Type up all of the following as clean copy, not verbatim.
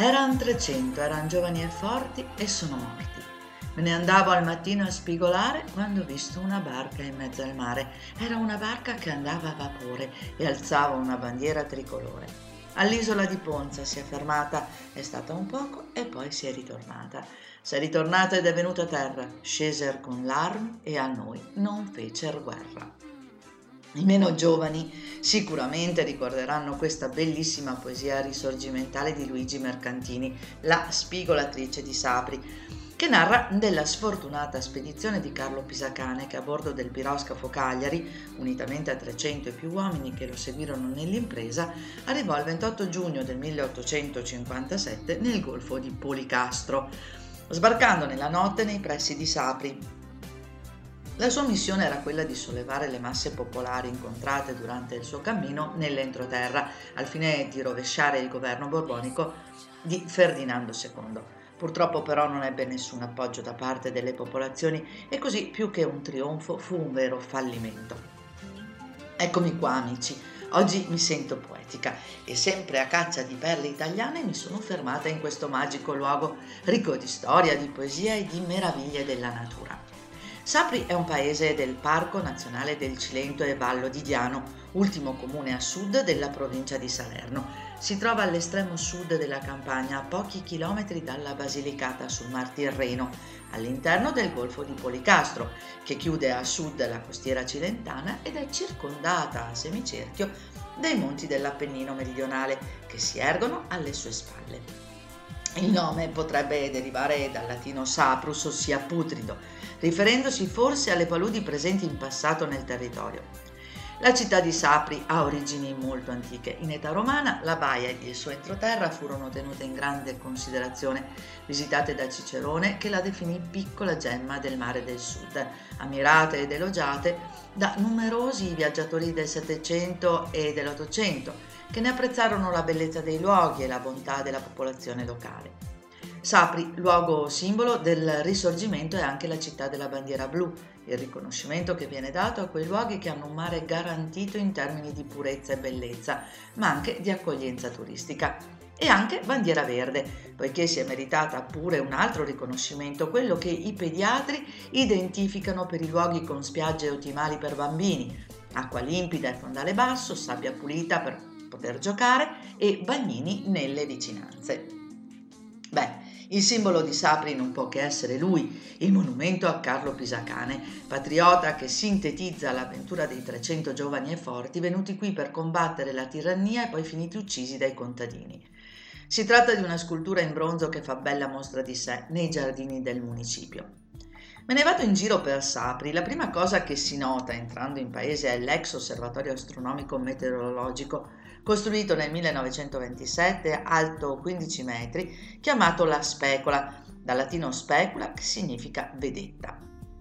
Eran 300, eran giovani e forti e sono morti. Me ne andavo al mattino a spigolare quando ho visto una barca in mezzo al mare. Era una barca che andava a vapore e alzava una bandiera tricolore. All'isola di Ponza si è fermata, è stata un poco e poi si è ritornata. Si è ritornata ed è venuta a terra, sceser con l'armi e a noi non fecer guerra. I meno giovani sicuramente ricorderanno questa bellissima poesia risorgimentale di Luigi Mercantini, La spigolatrice di Sapri, che narra della sfortunata spedizione di Carlo Pisacane che a bordo del piroscafo Cagliari, unitamente a 300 e più uomini che lo seguirono nell'impresa, arrivò il 28 giugno del 1857 nel golfo di Policastro, sbarcando nella notte nei pressi di Sapri. La sua missione era quella di sollevare le masse popolari incontrate durante il suo cammino nell'entroterra, al fine di rovesciare il governo borbonico di Ferdinando II. Purtroppo però non ebbe nessun appoggio da parte delle popolazioni e così più che un trionfo fu un vero fallimento. Eccomi qua, amici, oggi mi sento poetica e sempre a caccia di perle italiane mi sono fermata in questo magico luogo ricco di storia, di poesia e di meraviglie della natura. Sapri è un paese del Parco Nazionale del Cilento e Vallo di Diano, ultimo comune a sud della provincia di Salerno. Si trova all'estremo sud della campagna, a pochi chilometri dalla Basilicata sul Mar Tirreno, all'interno del golfo di Policastro, che chiude a sud la costiera cilentana ed è circondata a semicerchio dai monti dell'Appennino meridionale che si ergono alle sue spalle. Il nome potrebbe derivare dal latino saprus, ossia putrido, riferendosi forse alle paludi presenti in passato nel territorio. La città di Sapri ha origini molto antiche. In età romana la baia ed il suo entroterra furono tenute in grande considerazione, visitate da Cicerone che la definì piccola gemma del mare del sud, ammirate ed elogiate da numerosi viaggiatori del Settecento e dell'Ottocento, che ne apprezzarono la bellezza dei luoghi e la bontà della popolazione locale. Sapri, luogo simbolo del Risorgimento, è anche la città della bandiera blu, il riconoscimento che viene dato a quei luoghi che hanno un mare garantito in termini di purezza e bellezza, ma anche di accoglienza turistica. E anche bandiera verde, poiché si è meritata pure un altro riconoscimento, quello che i pediatri identificano per i luoghi con spiagge ottimali per bambini, acqua limpida e fondale basso, sabbia pulita per poter giocare e bagnini nelle vicinanze. Il simbolo di Sapri non può che essere lui, il monumento a Carlo Pisacane, patriota che sintetizza l'avventura dei 300 giovani e forti venuti qui per combattere la tirannia e poi finiti uccisi dai contadini. Si tratta di una scultura in bronzo che fa bella mostra di sé nei giardini del municipio. Me ne vado in giro per Sapri. La prima cosa che si nota entrando in paese è l'ex osservatorio astronomico meteorologico, costruito nel 1927, alto 15 metri, chiamato La Specola, dal latino specula, che significa vedetta.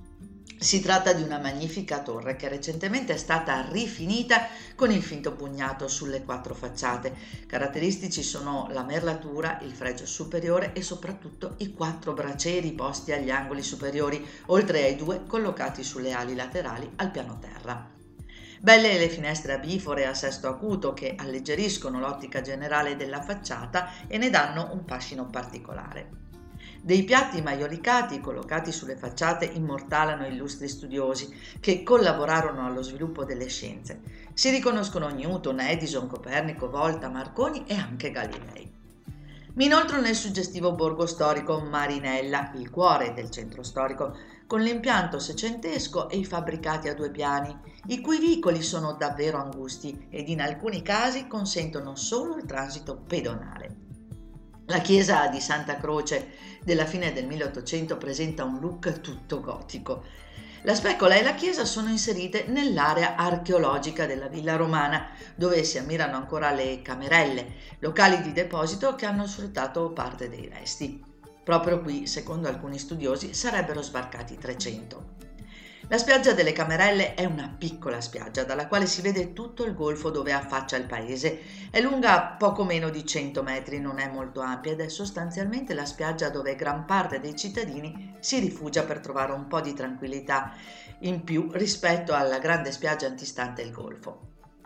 Si tratta di una magnifica torre che recentemente è stata rifinita con il finto bugnato sulle 4 facciate. Caratteristici sono la merlatura, il fregio superiore e soprattutto i 4 bracieri posti agli angoli superiori, oltre ai 2 collocati sulle ali laterali al piano terra. Belle le finestre a bifore a sesto acuto che alleggeriscono l'ottica generale della facciata e ne danno un fascino particolare. Dei piatti maiolicati collocati sulle facciate immortalano illustri studiosi che collaborarono allo sviluppo delle scienze. Si riconoscono Newton, Edison, Copernico, Volta, Marconi e anche Galilei. Mi inoltro nel suggestivo borgo storico Marinella, il cuore del centro storico, con l'impianto seicentesco e i fabbricati a 2 piani, i cui vicoli sono davvero angusti ed in alcuni casi consentono solo il transito pedonale. La chiesa di Santa Croce della fine del 1800 presenta un look tutto gotico. La Specola e la chiesa sono inserite nell'area archeologica della villa romana, dove si ammirano ancora le camerelle, locali di deposito che hanno sfruttato parte dei resti. Proprio qui, secondo alcuni studiosi, sarebbero sbarcati 300. La spiaggia delle Camerelle è una piccola spiaggia dalla quale si vede tutto il golfo dove affaccia il paese. È lunga poco meno di 100 metri, non è molto ampia ed è sostanzialmente la spiaggia dove gran parte dei cittadini si rifugia per trovare un po' di tranquillità in più rispetto alla grande spiaggia antistante il golfo.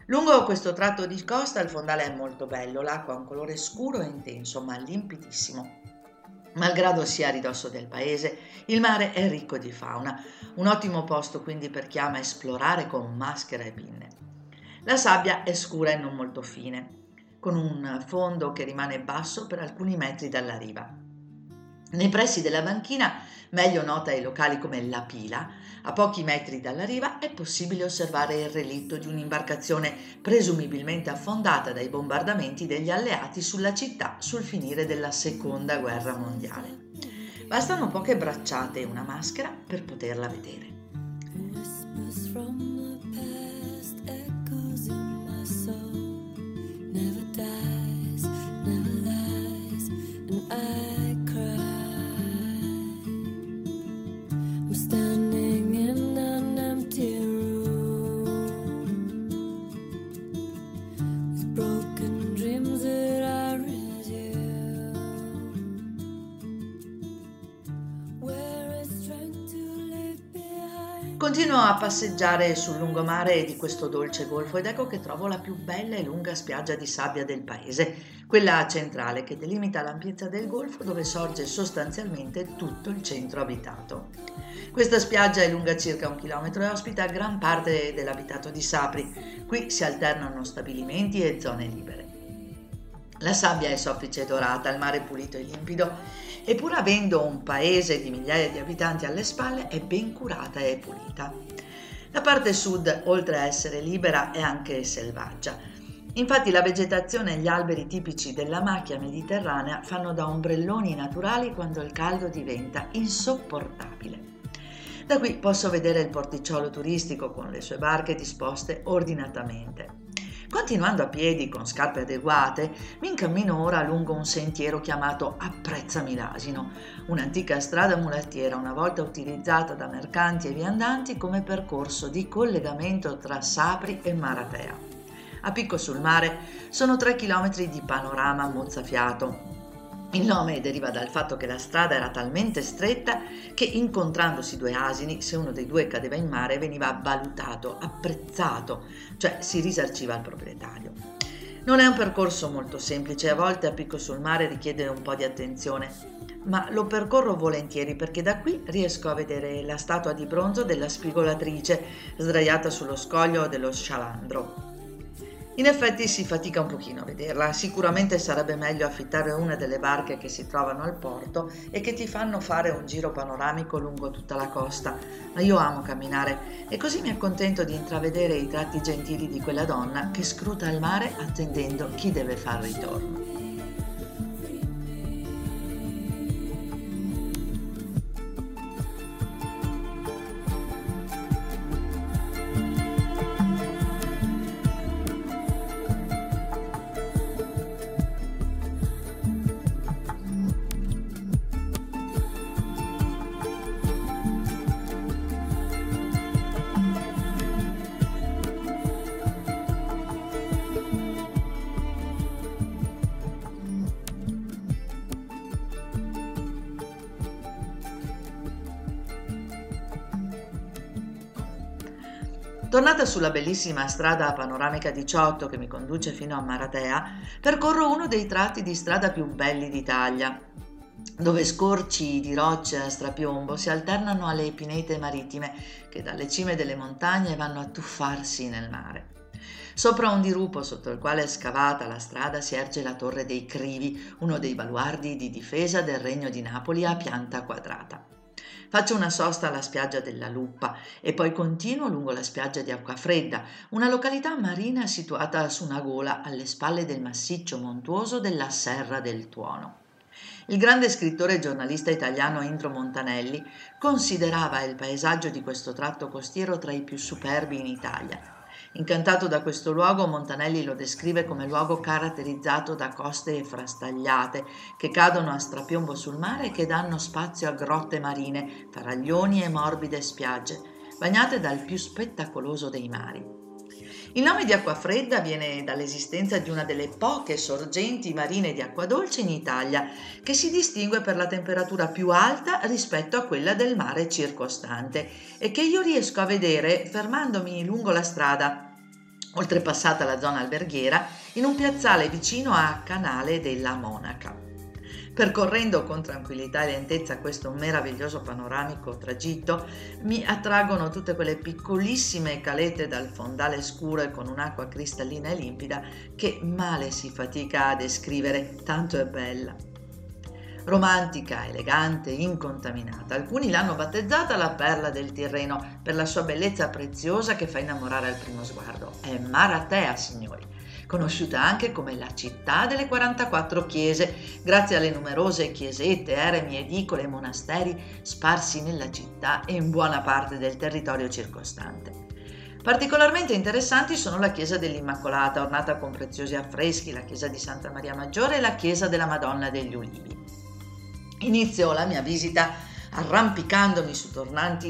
Lungo questo tratto di costa il fondale è molto bello, l'acqua ha un colore scuro e intenso, ma limpidissimo. Malgrado sia a ridosso del paese, il mare è ricco di fauna, un ottimo posto quindi per chi ama esplorare con maschera e pinne. La sabbia è scura e non molto fine, con un fondo che rimane basso per alcuni metri dalla riva. Nei pressi della banchina, meglio nota ai locali come La Pila, a pochi metri dalla riva è possibile osservare il relitto di un'imbarcazione presumibilmente affondata dai bombardamenti degli alleati sulla città sul finire della Seconda Guerra Mondiale. Bastano poche bracciate e una maschera per poterla vedere. Continuo a passeggiare sul lungomare di questo dolce golfo ed ecco che trovo la più bella e lunga spiaggia di sabbia del paese, quella centrale che delimita l'ampiezza del golfo dove sorge sostanzialmente tutto il centro abitato. Questa spiaggia è lunga circa 1 chilometro e ospita gran parte dell'abitato di Sapri. Qui si alternano stabilimenti e zone libere. La sabbia è soffice e dorata, il mare è pulito e limpido e pur avendo un paese di migliaia di abitanti alle spalle è ben curata e pulita. La parte sud, oltre a essere libera, è anche selvaggia. Infatti la vegetazione e gli alberi tipici della macchia mediterranea fanno da ombrelloni naturali quando il caldo diventa insopportabile. Da qui posso vedere il porticciolo turistico con le sue barche disposte ordinatamente. Continuando a piedi con scarpe adeguate, mi incammino ora lungo un sentiero chiamato Apprezzami l'Asino, un'antica strada mulattiera una volta utilizzata da mercanti e viandanti come percorso di collegamento tra Sapri e Maratea. A picco sul mare sono 3 chilometri di panorama mozzafiato. Il nome deriva dal fatto che la strada era talmente stretta che incontrandosi 2 asini, se uno dei 2 cadeva in mare veniva valutato, apprezzato, cioè si risarciva al proprietario. Non è un percorso molto semplice, a volte a picco sul mare richiede un po' di attenzione, ma lo percorro volentieri perché da qui riesco a vedere la statua di bronzo della spigolatrice sdraiata sullo scoglio dello Scialandro. In effetti si fatica un pochino a vederla, sicuramente sarebbe meglio affittare una delle barche che si trovano al porto e che ti fanno fare un giro panoramico lungo tutta la costa, ma io amo camminare e così mi accontento di intravedere i tratti gentili di quella donna che scruta il mare attendendo chi deve far ritorno. Tornata sulla bellissima strada panoramica 18 che mi conduce fino a Maratea, percorro uno dei tratti di strada più belli d'Italia, dove scorci di rocce a strapiombo si alternano alle pinete marittime che dalle cime delle montagne vanno a tuffarsi nel mare. Sopra un dirupo sotto il quale è scavata la strada si erge la Torre dei Crivi, uno dei baluardi di difesa del Regno di Napoli a pianta quadrata. Faccio una sosta alla spiaggia della Luppa e poi continuo lungo la spiaggia di Acquafredda, una località marina situata su una gola alle spalle del massiccio montuoso della Serra del Tuono. Il grande scrittore e giornalista italiano Indro Montanelli considerava il paesaggio di questo tratto costiero tra i più superbi in Italia. Incantato da questo luogo, Montanelli lo descrive come luogo caratterizzato da coste frastagliate che cadono a strapiombo sul mare e che danno spazio a grotte marine, faraglioni e morbide spiagge, bagnate dal più spettacoloso dei mari. Il nome di Acquafredda viene dall'esistenza di una delle poche sorgenti marine di acqua dolce in Italia, che si distingue per la temperatura più alta rispetto a quella del mare circostante e che io riesco a vedere fermandomi lungo la strada oltrepassata la zona alberghiera, in un piazzale vicino a Canale della Monaca. Percorrendo con tranquillità e lentezza questo meraviglioso panoramico tragitto, mi attraggono tutte quelle piccolissime calette dal fondale scuro e con un'acqua cristallina e limpida che male si fatica a descrivere, tanto è bella. Romantica, elegante, incontaminata. Alcuni l'hanno battezzata la perla del Tirreno per la sua bellezza preziosa che fa innamorare al primo sguardo. È Maratea, signori, conosciuta anche come la città delle 44 chiese, grazie alle numerose chiesette, eremi, edicole e monasteri sparsi nella città e in buona parte del territorio circostante. Particolarmente interessanti sono la chiesa dell'Immacolata, ornata con preziosi affreschi, la chiesa di Santa Maria Maggiore e la chiesa della Madonna degli Ulivi. Inizio la mia visita arrampicandomi sui tornanti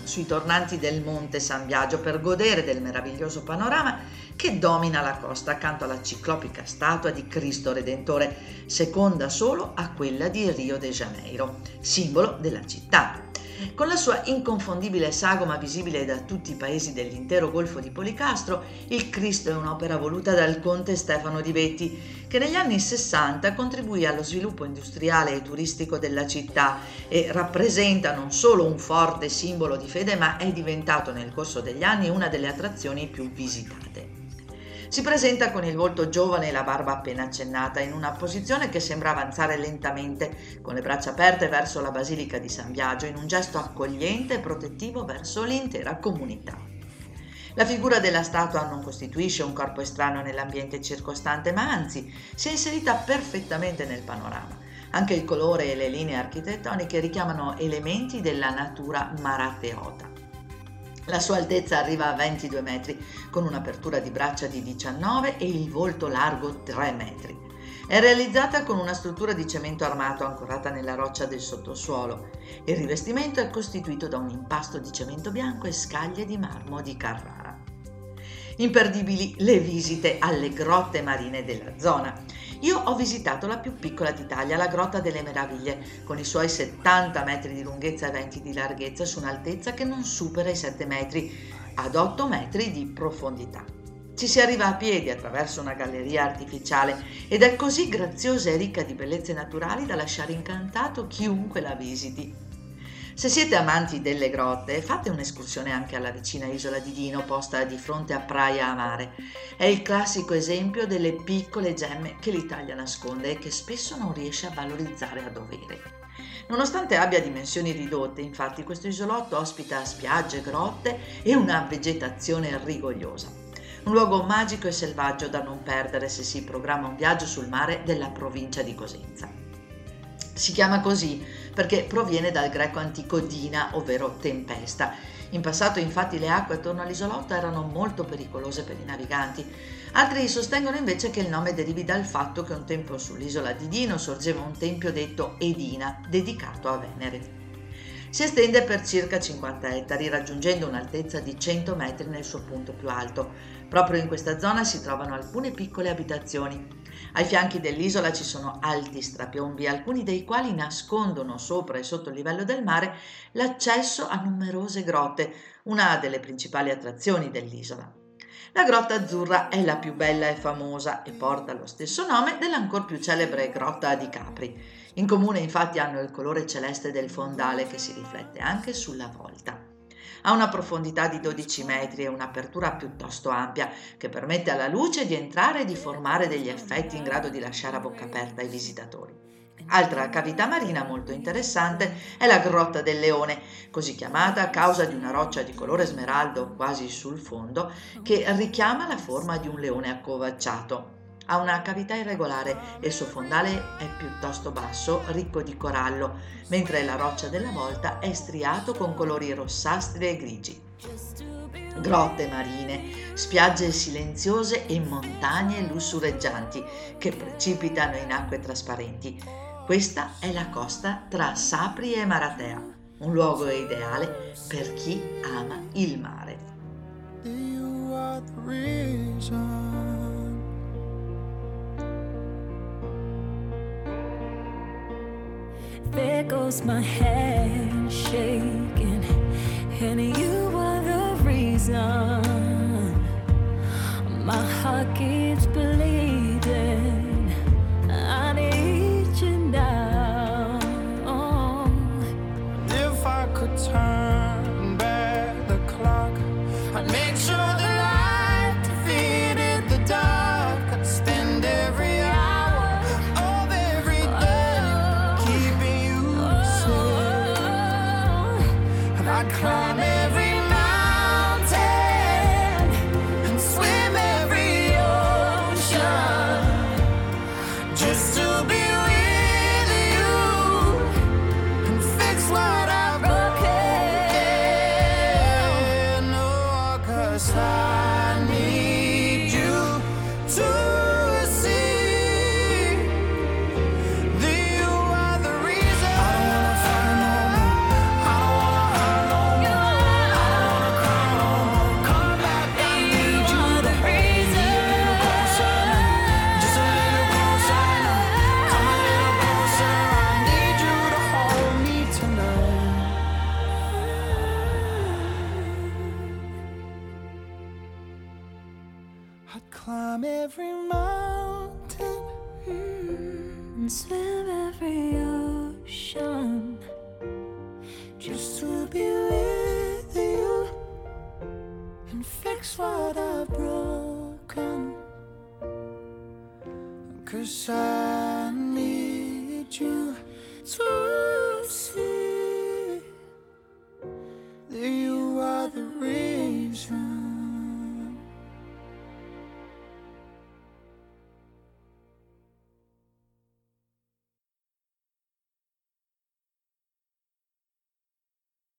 del Monte San Biagio per godere del meraviglioso panorama che domina la costa accanto alla ciclopica statua di Cristo Redentore, seconda solo a quella di Rio de Janeiro, simbolo della città. Con la sua inconfondibile sagoma visibile da tutti i paesi dell'intero Golfo di Policastro, il Cristo è un'opera voluta dal conte Stefano di Betti, che negli anni 60 contribuì allo sviluppo industriale e turistico della città e rappresenta non solo un forte simbolo di fede, ma è diventato nel corso degli anni una delle attrazioni più visitate. Si presenta con il volto giovane e la barba appena accennata, in una posizione che sembra avanzare lentamente, con le braccia aperte verso la Basilica di San Biagio, in un gesto accogliente e protettivo verso l'intera comunità. La figura della statua non costituisce un corpo estraneo nell'ambiente circostante, ma anzi si è inserita perfettamente nel panorama. Anche il colore e le linee architettoniche richiamano elementi della natura marateota. La sua altezza arriva a 22 metri, con un'apertura di braccia di 19 e il volto largo 3 metri. È realizzata con una struttura di cemento armato ancorata nella roccia del sottosuolo. Il rivestimento è costituito da un impasto di cemento bianco e scaglie di marmo di Carrara. Imperdibili le visite alle grotte marine della zona. Io ho visitato la più piccola d'Italia, la Grotta delle Meraviglie, con i suoi 70 metri di lunghezza e 20 di larghezza su un'altezza che non supera i 7 metri, ad 8 metri di profondità. Ci si arriva a piedi attraverso una galleria artificiale ed è così graziosa e ricca di bellezze naturali da lasciare incantato chiunque la visiti. Se siete amanti delle grotte, fate un'escursione anche alla vicina isola di Dino, posta di fronte a Praia a Mare. È il classico esempio delle piccole gemme che l'Italia nasconde e che spesso non riesce a valorizzare a dovere. Nonostante abbia dimensioni ridotte, infatti, questo isolotto ospita spiagge, grotte e una vegetazione rigogliosa. Un luogo magico e selvaggio da non perdere se si programma un viaggio sul mare della provincia di Cosenza. Si chiama così perché proviene dal greco antico dina, ovvero tempesta. In passato infatti le acque attorno all'isolotto erano molto pericolose per i naviganti. Altri sostengono invece che il nome derivi dal fatto che un tempo sull'isola di Dino sorgeva un tempio detto Edina, dedicato a Venere. Si estende per circa 50 ettari, raggiungendo un'altezza di 100 metri nel suo punto più alto. Proprio in questa zona si trovano alcune piccole abitazioni. Ai fianchi dell'isola ci sono alti strapiombi, alcuni dei quali nascondono sopra e sotto il livello del mare l'accesso a numerose grotte, una delle principali attrazioni dell'isola. La Grotta Azzurra è la più bella e famosa e porta lo stesso nome dell'ancor più celebre Grotta di Capri. In comune infatti hanno il colore celeste del fondale che si riflette anche sulla volta. Ha una profondità di 12 metri e un'apertura piuttosto ampia che permette alla luce di entrare e di formare degli effetti in grado di lasciare a bocca aperta i visitatori. Altra cavità marina molto interessante è la Grotta del Leone, così chiamata a causa di una roccia di colore smeraldo quasi sul fondo che richiama la forma di un leone accovacciato. Ha una cavità irregolare e il suo fondale è piuttosto basso, ricco di corallo, mentre la roccia della volta è striato con colori rossastri e grigi. Grotte marine, spiagge silenziose e montagne lussureggianti che precipitano in acque trasparenti. Questa è la costa tra Sapri e Maratea, un luogo ideale per chi ama il mare. There goes my head shaking, and you are the reason I'd climb every mountain and swim every ocean just to be with you and fix what I've broken. Oh, 'cause I need you to see that you are the reason. I don't wanna fight no more. I don't wanna hurt no more. I don't wanna cry no more. Come back, I need you to reason. Just a little closer now. Come a little closer. I need you to hold me tonight. I'd climb every mountain and swim every ocean just to be with you and fix what I've broken. 'Cause I need you to see